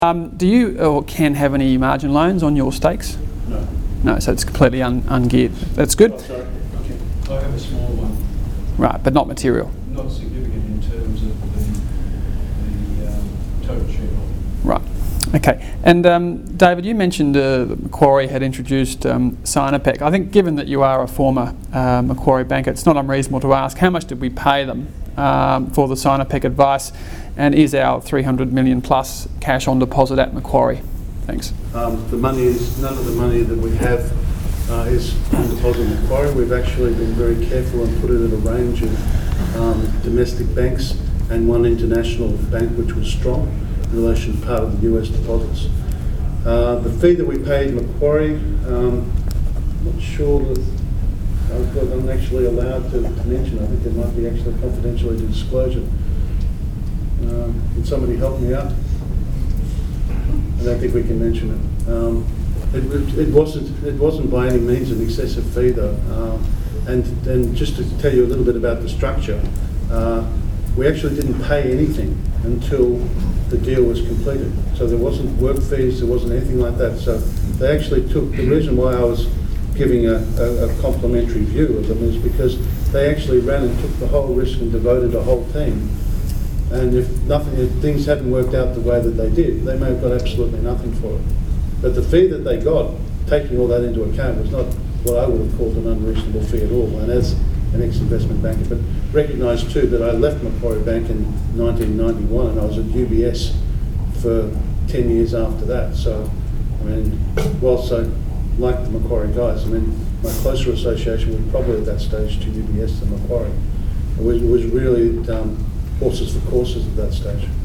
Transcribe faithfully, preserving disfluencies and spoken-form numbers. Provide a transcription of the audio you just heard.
Um, do you or can have any margin loans on your stakes? No. No, so it's completely un ungeared. That's good. Oh, sorry. Okay. I have a small one. Right, but not material. Not significant in terms of the, the um, total shareholding. Right. Okay. And um, David, you mentioned uh, that Macquarie had introduced um, Sinopec. I think, given that you are a former uh, Macquarie banker, it's not unreasonable to ask how much did we pay them um, for the Sinopec advice, and is our three hundred million plus cash on deposit at Macquarie? Thanks. Um, the money is, none of the money that we have uh, is on deposit in Macquarie. We've actually been very careful and put it in a range of um, domestic banks and one international bank which was strong in relation to part of the U S deposits. Uh, the fee that we paid Macquarie, um, I'm not sure that I've got, I'm actually allowed to, to mention. I think there might be actually confidentiality disclosure. Uh, can somebody help me out? I don't think we can mention it. Um, it, it wasn't it wasn't by any means an excessive fee though. Uh, and and just to tell you a little bit about the structure, uh, we actually didn't pay anything until the deal was completed. So there wasn't work fees, there wasn't anything like that. So they actually took, the reason why I was giving a, a, a complimentary view of them is because they actually ran and took the whole risk and devoted a whole team. And if nothing, if things hadn't worked out the way that they did, they may have got absolutely nothing for it. But the fee that they got, taking all that into account, was not what I would have called an unreasonable fee at all. And as an ex-investment banker, but recognise too that I left Macquarie Bank in nineteen ninety-one, and I was at U B S for ten years after that. So, I mean, whilst I like the Macquarie guys, I mean, my closer association was probably at that stage to U B S than Macquarie. It was, it was really um, horses for courses at that stage.